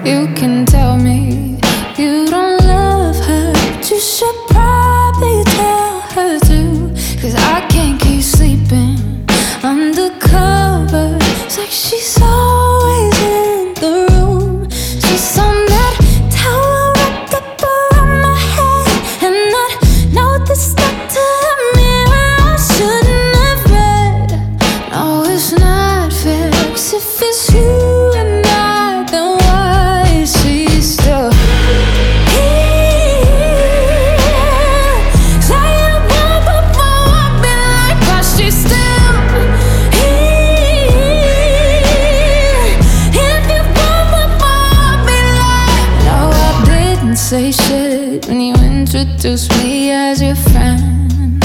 You can tell me you don't love her, but you should probably tell her to. Cause I can't keep sleeping undercover. It's like she's always in the room. She's on that tower wrapped up around my head, and that note that's stuck to the mirror I shouldn't have read. No, it's not fair, 'cause if it's you and I, then why is she still here? 'Cause I won't be like, why she's still here? If you won't be like, no, I didn't say shit when you introduced me as your friend.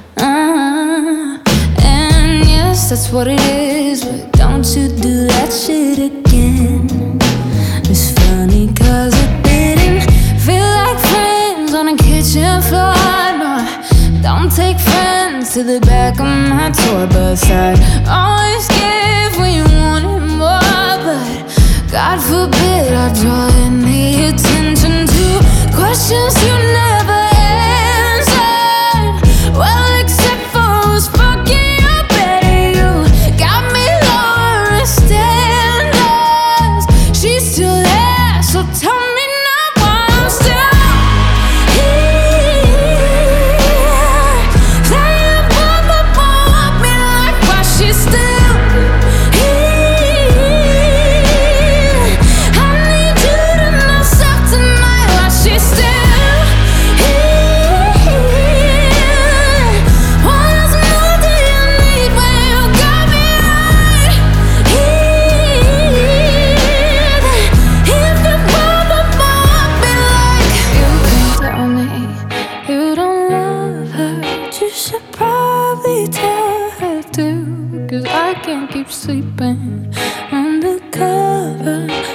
And yes, that's what it is, but don't you do that shit again. It's funny 'cause it didn't feel like friends on a kitchen floor. No, don't take friends to the back of my tour bus. I'd always give when you wanted more, but God forbid I draw any attention to questions you never answered. Well, except for who's fucking up better. You got me lowering standards. She's still there, so tell me now why I'm still here. Say it won't be like, why she's still here. I need you to know something tonight, why she's still here. What else more do you need when you got me right here? If you won't be like, you can tell me you don't love her, but you should probably tell her to. 'Cause I can't keep sleeping undercover.